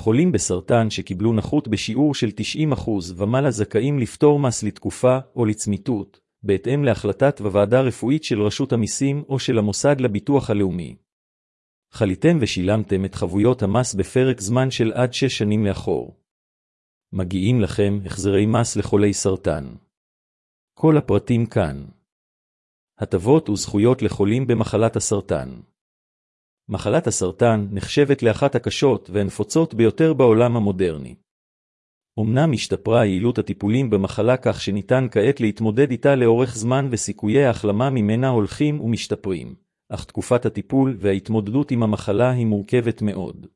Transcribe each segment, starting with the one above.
חולים בסרטן שקיבלו נכות בשיעור של 90% ומעלה זכאים לפטור מס לתקופה או לצמיתות, בהתאם להחלטת בוועדה רפואית של רשות המיסים או של המוסד לביטוח הלאומי. חליתם ושילמתם את חבויות המס בפרק זמן של עד 6 שנים לאחור. מגיעים לכם החזרי מס לחולי סרטן. כל הפרטים כאן. הטבות וזכויות לחולים במחלת הסרטן. מחלת הסרטן נחשבת לאחת הקשות והנפוצות ביותר בעולם המודרני. אמנם השתפרה יעילות הטיפולים במחלה כך שניתן כעת להתמודד איתה לאורך זמן וסיכויי ההחלמה ממנה הולכים ומשתפרים, אך תקופת הטיפול וההתמודדות עם המחלה היא מורכבת מאוד.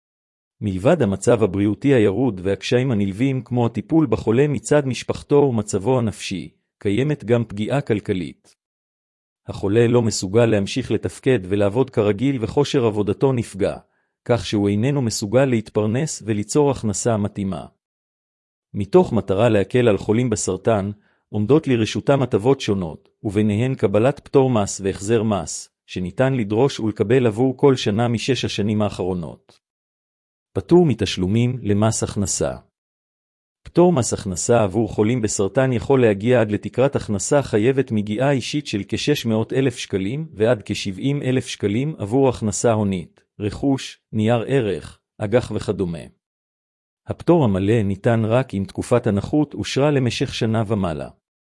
מלבד המצב הבריאותי הירוד והקשיים הנלווים כמו הטיפול בחולה מצד משפחתו ומצבו הנפשי, קיימת גם פגיעה כלכלית. החולה לא מסוגל להמשיך לתפקד ולעבוד כרגיל וכושר עבודתו נפגע, כך שהוא איננו מסוגל להתפרנס וליצור הכנסה מתאימה. מתוך מטרה להקל על חולים בסרטן, עומדות לרשותם הטבות שונות, וביניהן קבלת פטור מס והחזר מס, שניתן לדרוש ולקבל עבור כל שנה מ6 השנים האחרונות. פטור מתשלומים למס הכנסה. פטור מס הכנסה עבור חולים בסרטן יכול להגיע עד לתקרת הכנסה חייבת מגיעה אישית של כ-600,000 שקלים ועד כ-70,000 שקלים עבור הכנסה הונית, רכוש, נייר ערך, אג"ח וכדומה. הפטור המלא ניתן רק אם תקופת הנכות אושרה למשך שנה ומעלה.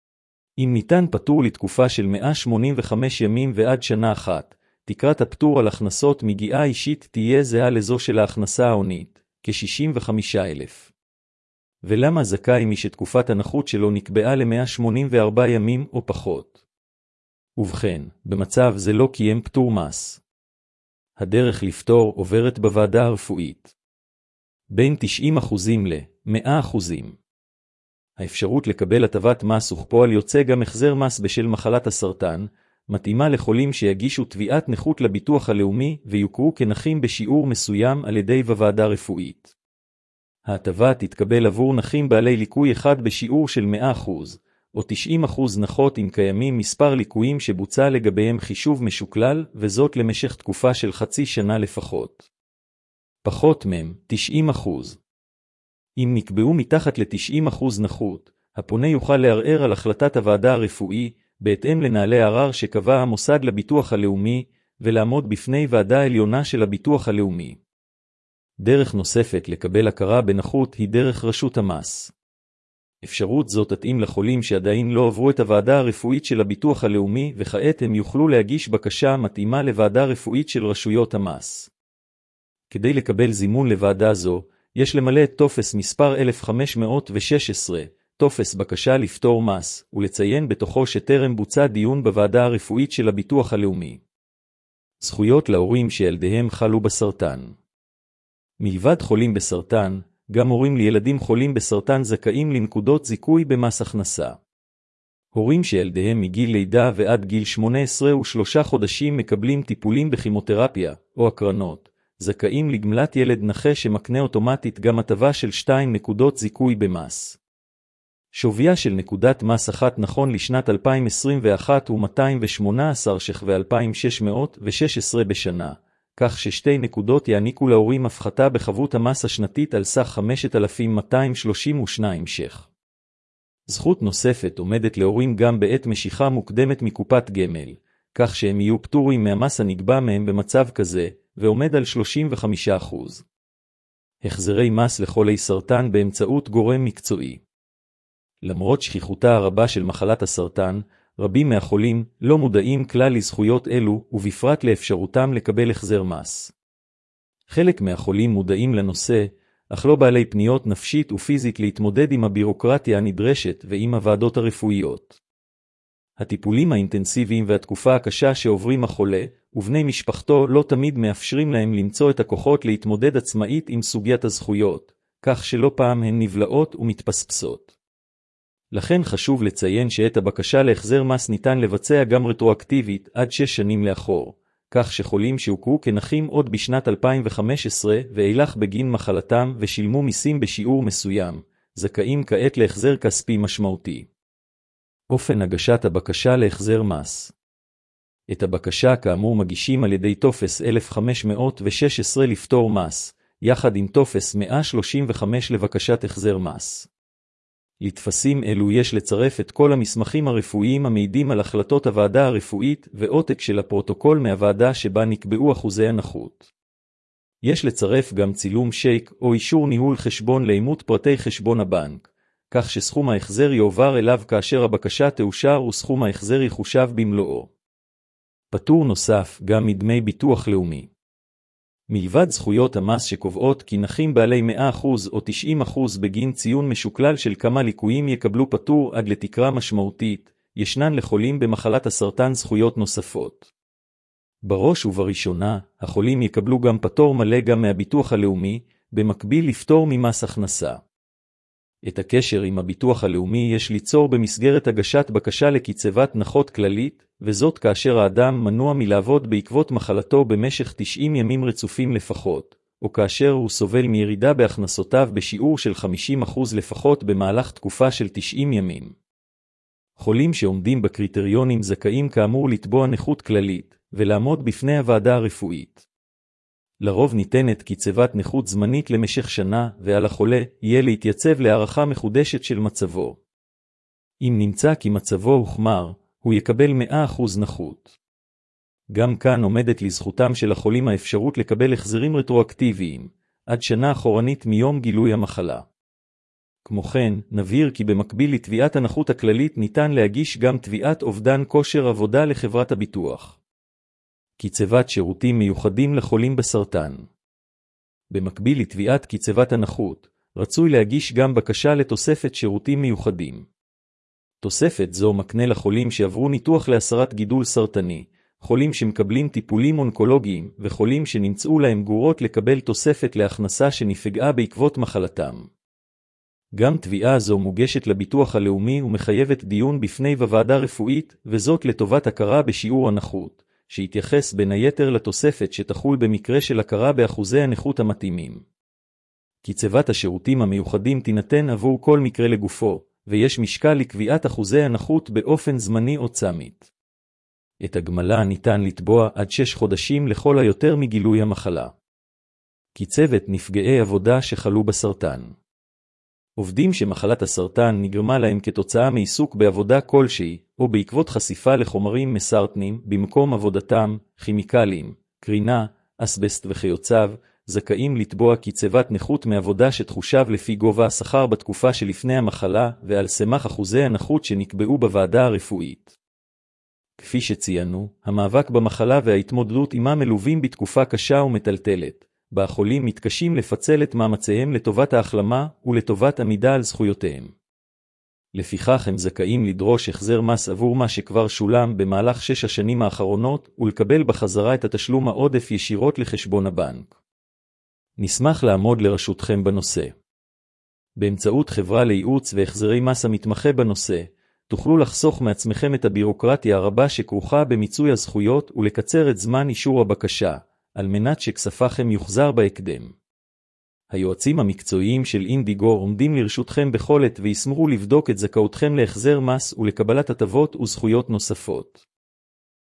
אם ניתן פטור לתקופה של 185 ימים ועד שנה אחת, תקרת הפטור על הכנסות מגיעה אישית תהיה זהה לזו של ההכנסה ההונית, כ-65,000. ולמה זכאי מי שתקופת הנכות שלו נקבעה ל-184 ימים או פחות? ובכן, במצב זה לא קיים פטור מס. הדרך לפטור עוברת בוועדה הרפואית. בין 90% ל-100%. האפשרות לקבל הטבת מס וכפועל יוצא גם החזר מס בשל מחלת הסרטן, מתאימה לחולים שיגישו תביעת נכות לביטוח הלאומי ויוכרו כנכים בשיעור מסוים על ידי בוועדה רפואית. ההטבה תתקבל עבור נכים בעלי ליקוי אחד בשיעור של 100%, או 90% נכות אם קיימים מספר ליקויים שבוצע לגביהם חישוב משוקלל, וזאת למשך תקופה של חצי שנה לפחות. פחות מהם, 90%. אם נקבעו מתחת ל-90% נכות, הפונה יוכל לערער על החלטת הוועדה הרפואי, בהתאם לנהלי ערר שקבע המוסד לביטוח הלאומי, ולעמוד בפני ועדה עליונה של הביטוח הלאומי. דרך נוספת לקבל הכרה בנכות היא דרך רשות המס. אפשרות זאת תתאים לחולים שעדיין לא עברו את הוועדה הרפואית של הביטוח הלאומי, וכעת הם יוכלו להגיש בקשה מתאימה לוועדה רפואית של רשויות המס. כדי לקבל זימון לוועדה זו, יש למלא את טופס מספר 1516, טופס בקשה לפטור מס, ולציין בתוכו שטרם בוצע דיון בוועדה הרפואית של הביטוח הלאומי. זכויות להורים שילדיהם חלו בסרטן. מלבד חולים בסרטן, גם הורים לילדים חולים בסרטן זכאים לנקודות זיכוי במס הכנסה. הורים שילדיהם מגיל לידה ועד גיל 18 ו3 חודשים מקבלים טיפולים בכימותרפיה או הקרנות, זכאים לגמלת ילד נכה שמקנה אוטומטית גם הטבה של 2 נקודות זיכוי במס. שוויה של נקודת מס אחת נכון לשנת 2021 הוא 218 ש"ח ו-2,616 בשנה, כך ששתי נקודות יעניקו להורים הפחתה בחבות המס השנתית על סך 5,232 ש"ח. זכות נוספת עומדת להורים גם בעת משיכה מוקדמת מקופת גמל, כך שהם יהיו פטורים מהמס הנגבה מהם במצב כזה, ועומד על 35%. החזרי מס לחולי סרטן באמצעות גורם מקצועי. למרות שכיחותה הרבה של מחלת הסרטן, רבים מהחולים לא מודעים כלל לזכויות אלו, ובפרט לאפשרותם לקבל החזר מס. חלק מהחולים מודעים לנושא, אך לא בעלי פניות נפשית ופיזית להתמודד עם הבירוקרטיה הנדרשת ועם הוועדות הרפואיות. הטיפולים האינטנסיביים והתקופה הקשה שעוברים החולה ובני משפחתו לא תמיד מאפשרים להם למצוא את הכוחות להתמודד עצמאית עם סוגיית הזכויות, כך שלא פעם הן נבלעות ומתפספסות. לכן חשוב לציין שאת הבקשה להחזר מס ניתן לבצע גם רטרואקטיבית עד 6 שנים לאחור, כך שחולים שהוכרו כנכים עוד בשנת 2015 ואילך בגין מחלתם ושילמו מיסים בשיעור מסוים, זכאים כעת להחזר כספי משמעותי. אופן הגשת הבקשה להחזר מס. את הבקשה כאמור מגישים על ידי טופס 1516 לפטור מס, יחד עם טופס 135 לבקשת החזר מס. לטפסים אלו יש לצרף את כל המסמכים הרפואיים המעידים על החלטות הוועדה הרפואית ועותק של הפרוטוקול מהוועדה שבה נקבעו אחוזי הנכות. יש לצרף גם צילום שייק או אישור ניהול חשבון לאימות פרטי חשבון הבנק, כך שסכום ההחזר יועבר אליו כאשר הבקשה תאושר וסכום ההחזר יחושב במלואו. פטור נוסף גם מדמי ביטוח לאומי. מלבד זכויות המס שקובעות כי נכים בעלי 100% או 90% בגין ציון משוקלל של כמה ליקויים יקבלו פטור עד לתקרה משמעותית, ישנן לחולים במחלת הסרטן זכויות נוספות. בראש ובראשונה, החולים יקבלו גם פטור מלא גם מהביטוח הלאומי, במקביל לפטור ממס הכנסה. את הקשר עם הביטוח הלאומי יש ליצור במסגרת הגשת בקשה לקצבת נכות כללית, וזאת כאשר האדם מנוע מלעבוד בעקבות מחלתו במשך 90 ימים רצופים לפחות, או כאשר הוא סובל מירידה בהכנסותיו בשיעור של 50% לפחות במהלך תקופה של 90 ימים. חולים שעומדים בקריטריונים זכאים כאמור לתבוע נכות כללית, ולעמוד בפני הוועדה הרפואית. לרוב ניתנת קצבת נכות זמנית למשך שנה, ועל החולה יהיה להתייצב להערכה מחודשת של מצבו. אם נמצא כי מצבו הוחמר, הוא יקבל 100% נכות. גם כאן עומדת לזכותם של החולים האפשרות לקבל החזרים רטרואקטיביים, עד שנה אחורנית מיום גילוי המחלה. כמו כן, נבהיר כי במקביל לתביעת הנכות הכללית ניתן להגיש גם תביעת אובדן כושר עבודה לחברת הביטוח. קצבת שירותים מיוחדים לחולים בסרטן. במקביל לתביעת קצבת הנכות, רצוי להגיש גם בקשה לתוספת שירותים מיוחדים. תוספת זו מקנה לחולים שעברו ניתוח להסרת גידול סרטני, חולים שמקבלים טיפולים אונקולוגיים וחולים שנמצאו להם גרורות לקבל תוספת להכנסה שנפגעה בעקבות מחלתם. גם תביעה זו מוגשת לביטוח הלאומי ומחייבת דיון בפני בוועדה רפואית, וזאת לטובת הכרה בשיעור הנכות, שיתייחס בין היתר לתוספת שתחול במקרה של הכרה באחוזי הנכות המתאימים. קצבת השירותים המיוחדים תינתן עבור כל מקרה לגופו, ויש משקל לקביעת אחוזי הנכות באופן זמני או צמית. את הגמלה ניתן לתבוע עד 6 חודשים לכל היותר מגילוי המחלה. קצבת נפגעי עבודה שחלו בסרטן. עובדים שמחלת הסרטן נגרמה להם כתוצאה מעיסוק בעבודה כלשהי, או בעקבות חשיפה לחומרים מסרטנים במקום עבודתם, כימיקלים, קרינה, אסבסט וכיוצב, זכאים לתבוע קצבת נכות מעבודה שתחושב לפי גובה השכר בתקופה שלפני המחלה ועל סמך אחוזי הנכות שנקבעו בוועדה הרפואית. כפי שציינו, המאבק במחלה וההתמודדות עמה מלווים בתקופה קשה ומטלטלת, בה החולים מתקשים לפצל את מאמציהם לטובת ההחלמה ולטובת עמידה על זכויותיהם. לפיכך הם זכאים לדרוש החזר מס עבור מה שכבר שולם במהלך 6 השנים האחרונות ולקבל בחזרה את התשלום העודף ישירות לחשבון הבנק. נשמח לעמוד לרשותכם בנושא. באמצעות חברה לייעוץ והחזרי מס המתמחה בנושא, תוכלו לחסוך מעצמכם את הבירוקרטיה הרבה שכרוכה במיצוי הזכויות ולקצר את זמן אישור הבקשה, על מנת שכספכם יוחזר בהקדם. היועצים המקצועיים של אינדיגו עומדים לרשותכם בכל עת וישמחו לבדוק את זכאותכם להחזר מס ולקבלת הטבות וזכויות נוספות.